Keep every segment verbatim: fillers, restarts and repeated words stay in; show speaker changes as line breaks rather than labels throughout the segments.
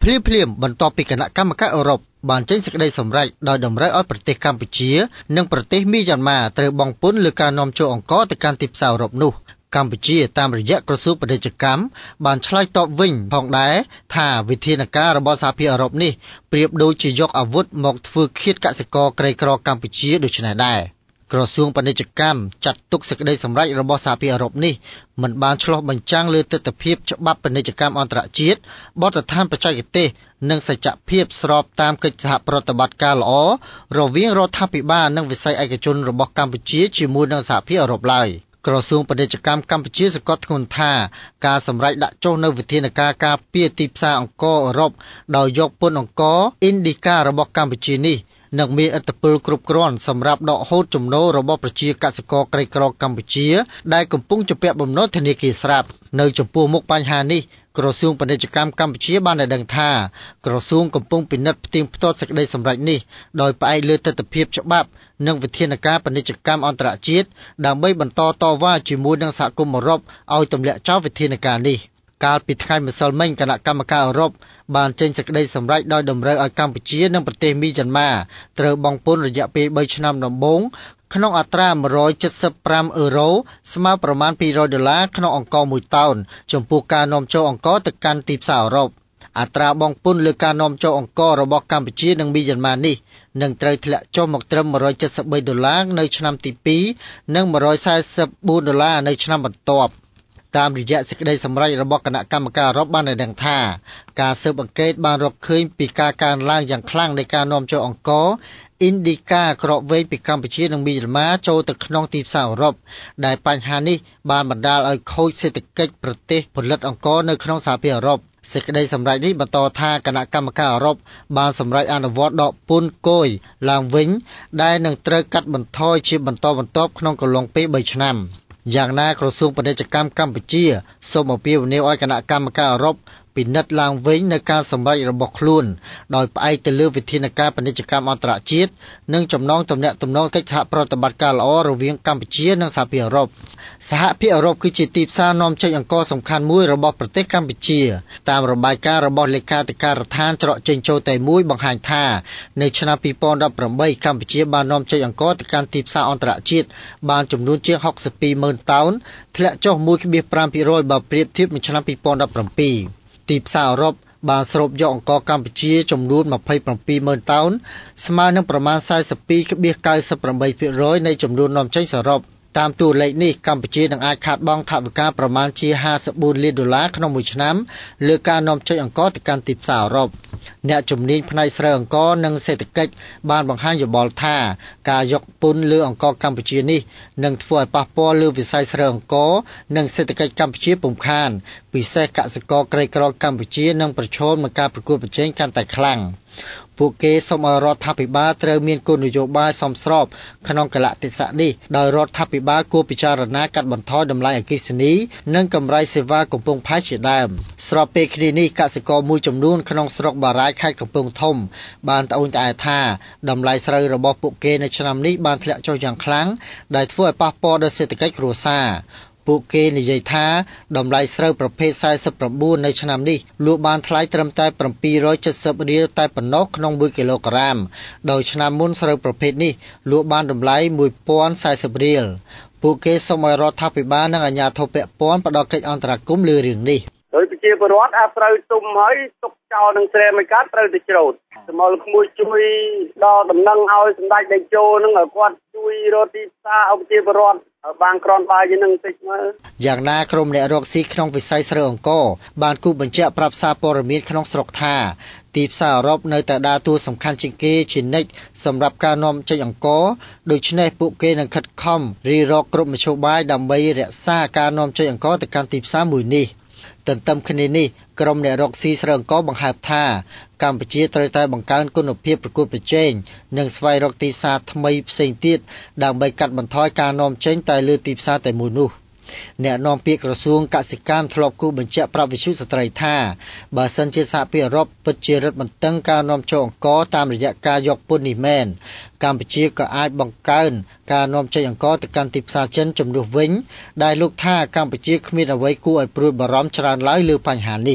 ភ្លាមភ្លាមបន្ទាប់ពីគណៈកម្មការអឺរ៉ុបបានចេញសេចក្តីសម្រេចដោយតម្រូវឲ្យប្រទេសកម្ពុជានិងប្រទេសមីយ៉ាន់ម៉ាត្រូវបង់ពន្ធលើការនាំចូលអង្ករទៅកាន់ទីផ្សារអឺរ៉ុបនោះកម្ពុជាតាមរយៈក្រសួងពាណិជ្ជកម្មបានឆ្លើយតបវិញផងដែរថាវិធានការរបស់សហភាពអឺរ៉ុបនេះប្រៀបដូចជាយកអាវុធមកធ្វើឃាតកសិករក្រីក្រកម្ពុជាដូច្នេះដែរក្រសួងពាណិជ្ជកម្មចាត់ទុកសេចក្តីសម្រេចរបស់សហភាពអឺរ៉ុបនេះមិនបានឆ្លុះបញ្ចាំងលើទស្សនវិជ្ជាច្បាប់ពាណិជ្ជកម្មអន្តរជាតិបទដ្ឋានបច្ចេកទេសនិងសច្ចភាពស្របតាមកិច្ចសហប្រតិបត្តិការល្អរវាងរដ្ឋាភិបាលនិងវិស័យឯកជនរបស់កម្ពុជាជាមួយនឹងសហភាពអឺរ៉ុបឡើយក្រសួងពាណិជ្ជកម្មកម្ពុជាសង្កត់ធ្ងន់ថាការសម្រេចដាក់ចុះនូវវិធានការការពារទីផ្សារអង្ករអឺរ៉ុបដោយយកពន្ធអង្ករអ៊ីនឌីការបស់កម្ពុជានេះនឹងមានឥទ្ធិពលគ្រប់គ្រាន់សម្រាប់ដកហូតចំណូលរបស់ប្រជាកសិករក្រីក្រកម្ពុជាដែលកំពុងជាពាក់បំណុលធនាគារស្រាប់នៅចំពោះមុខបញ្ហានេះក្រសួងពាណិជ្ជកម្មកម្ពុជាបានឲ្យដឹងថាក្រសួងកំពុងពិនិត្យផ្ទៀងផ្ទាត់សេចក្តីសម្រេចនេះដោយផ្អែកលើទស្សនវិជ្ជាច្បាប់និងវិធានការពាណិជ្ជកម្មអន្តរជាតិដើម្បីបន្តតវ៉ាជាមួយនឹងសហគមន៍អឺរ៉ុបឲ្យទម្លាក់ចោលវិធានការនេះកាលពីថ្ងៃម្សិលមិញគណៈកម្មការអឺរ៉ុបបានចេញសេចក្តីសម្រេចដោយតម្រូវឲ្យកម្ពុជានិងប្រទេសមីយ៉ាន់ម៉ាត្រូវបង់ពន្ធរយៈពេលបីឆ្នាំដំបូងក្នុងអត្រាមួយរយเจ็ดสิบห้าអឺរ៉ូស្មើប្រមាណពីររយដុល្លារក្នុងអង្ករមួយតោនចំពោះការនាំចូលអង្ករទៅកាន់ទីផ្សារអឺរ៉ុបអត្រាបង់ពន្ធលើការនាំចូលអង្កររបស់កម្ពុជានិងមីយ៉ាន់ម៉ានេះនឹងត្រូវធ្លាក់ចុះមកត្រឹមមួយរយเจ็ดสิบสามដុល្លារនៅឆ្នាំទីពីរនិងមួយរយสี่สิบสี่ដុល្លារនៅឆ្នាំបន្ទាប់តាមរយៈសេចក្តីសម្រេចរបស់គណៈកម្មការអឺរ៉ុបបានឲ្យដឹងថាការស៊ើបអង្កេតបានរកឃើញពីការកើនឡើងយ៉ាងខ្លាំងនៃការនាំចូលអង្ករអ៊ីនឌីកាក្រកវែងពីកម្ពុជានិងមីយ៉ាន់ម៉ាចូលទៅក្នុងទីផ្សារអឺរ៉ុបដែលបញ្ហានេះបានបណ្ដាលឲ្យខូចសេដ្ឋកិច្ចប្រទេសផលិតអង្ករនៅក្នុងសហភាពអឺរ៉ុបសេចក្តីសម្រេចនេះបន្តថាគណៈកម្មការអឺរ៉ុបបានសម្រេចអនុវត្តដកពន្ធគយឡើងវិញដែលនឹងត្រូវកាត់បន្ថយជាបន្តបន្ទាប់ក្នុងកំឡុងពេលបីឆ្នាំយ៉ាងណាក្រសួងពាណិជ្ជកម្មកម្ពុជាសូមអំពាវនាវឲ្យគណៈកម្មការអឺរ៉ុបពិនិត្យឡើងវិញនៅការសម្រេចរបស់ខ្លួនដោយផ្អែកទៅលើវិធានការពាណិជ្ជកម្មអន្តរជាតិនិងចំណងទំនាក់ទំនងកិច្ចសហប្រតិបត្តិការល្អរវាងកម្ពុជានិងសហភាពអឺរ៉ុបសហភាពអឺរ៉ុបគឺជាទីផ្សារនាំចេញអង្ករសំខាន់មួយរបស់ប្រទេសកម្ពុជាតាមរបាយការណ៍របស់លេខាធិការដ្ឋានច្រកចេញចូលតែមួយបង្ហាញថានៅឆ្នាំពីរពាន់ដប់ប្រាំបីកម្ពុជាបាននាំចេញអង្ករទៅកាន់ទីផ្សារអន្តរជាតិបានចំនួនជាងហុកសិបពីរម៉ឺនតោនធ្លាក់ចុះ មួយភាគប្រាំភាគរយ បើប្រៀបធៀបនឹងឆ្នាំពីរពាន់ដប់ប្រាំពីរទីផ្សារអឺរ៉ុបបានស្រូបយកអង្ករកម្ពុជាចំនួនម្ភៃប្រាំពីរម៉ឺនតោនស្មើនឹងប្រមាណ สี่สิบสอง เก้าสิบแปด ភាគរយនៃចំនួននាំចេញសរុបតាមតួលេខនេះកម្ពុជានឹងអាចខាតបង់ថវិកាប្រមាណជាห้าสิบสี่លានដុល្លារក្នុងមួយឆ្នាំលើការនាំចេញអង្ករទៅកាន់ទីផ្សារអឺរ៉ុបអ្នកជំនាញផ្នែកស្រូវអង្ករនិងសេដ្ឋកិច្ចបានបង្ហាញយោបល់ថាការយកពន្ធលើអង្ករកម្ពុជានេះនឹងធ្វើឲ្យប៉ះពាល់លើវិស័យស្រូវអង្ករនិងសេដ្ឋកិច្ចកម្ពុជាពុំខានពិសេសកសិករក្រីក្រកម្ពុជានឹងប្រឈមនឹងការប្រកួតប្រជែងកាន់តែខ្លាំងពួកគេសូមឲ្យរដ្ឋាភិបាលត្រូវមានគោលនយោបាយសមស្របក្នុងកលៈទេសៈនេះដោយរដ្ឋាភិបាលគួរពិចារណាកាត់បន្ថយតម្លៃអគ្គិសនីនិងកម្រៃសេវាកំពង់ផែជាដើមស្របពេលគ្នានេះកសិករមួយចំនួនក្នុងស្រុកបារាយខេត្តកំពង់ធំបានត្អូញត្អែថាតម្លៃស្រូវរបស់ពួកគេនៅឆ្នាំនេះបានធ្លាក់ចុះយ៉ាងខ្លាំងដែលធ្វើឲ្យប៉ះពាល់ដល់សេដ្ឋកិច្ចគ្រួសារពួកគេនិយាយថាតម្លៃស្រូវប្រភេទสี่สิบเก้าនៅឆ្នាំនេះលក់បានថ្លៃត្រឹមតែเจ็ดร้อยเจ็ดสิบរៀលតែប៉ុណ្ណោះក្នុងមួយគីឡូក្រាមដោយឆ្នាំមុនស្រូវប្រភេទនេះលក់បានតម្លៃmột nghìnสี่สิบរៀលពួកគេសូមឲ្យរដ្ឋាភិបាលនិងអាជ្ញាធរពាក់ព័ន្ធផ្ដល់កិច្ចអន្តរាគមន៍លើរឿងនេះដោយប្រជាពលរដ្ឋអាចត្រូវទុំហើយទុកចោលនឹងស្រែមួយកាត់ត្រូវទៅច្រូតសមលក្មួយជួយដល់ដំណឹងឲ្យសម្ដេចតេជោនឹងឲ្យគាត់ជួយរកទីផ្សារឲ្យប្រជាពលរដ្ឋបានក្រនបាយជានឹងតិចមើលយ៉ាងណាក្រុមអ្នករកស៊ីក្នុងវិស័យស្រូវអង្ករបានគូបញ្ជាក់ប្រាប់សារព័ត៌មានក្នុងស្រុកថាទីផ្សារអឺរ៉ុបនៅតែដើរតួសំខាន់ជាងគេជានិច្ចសម្រាប់ការនាំចេញអង្ករដូច្នេះពួកគេនឹងខិតខំរីរកគ្រប់មធ្យោបាយដើម្បីរក្សាការនាំចេញអង្ករទៅកាន់ទីផ្សារមួយនេះទន្ទឹមគ្នានេះក្រុមអ្នករកស៊ីស្រូវអង្ករបង្ហើបថាកម្ពុជាត្រូវតែបង្កើនគុណភាពប្រកួតប្រជែងនិងស្វែងរកទីផ្សារថ្មីផ្សេងទៀតដើម្បីកាត់បន្ថយការនាំចេញតែលើទីផ្សារតែមួយនោះអ្នកនាំពាក្យក្រសួងកសិកម្មធ្លាប់គូបញ្ជាក់ប្រាប់វិទ្យុស្ត្រីថាបើសិនជាសហភាពអឺរ៉ុបពិតជារឹតបន្តឹងការនាំចូលអង្ករតាមរយៈការយកពន្ធនេះមែនកម្ពុជាក៏អាចបង្កើនការនាំចេញអង្ករទៅកាន់ទីផ្សារចិនជំនួសវិញដែលលោកថាកម្ពុជាគ្មានអ្វីគួរឲ្យព្រួយបារម្ភច្រើនឡើយលើបញ្ហានេះ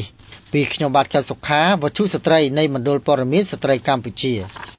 ពីខ្ញុំបាទកែវសុខាវត្ថុស្ត្រីនៃមណ្ឌលព័ត៌មានស្ត្រីកម្ពុជា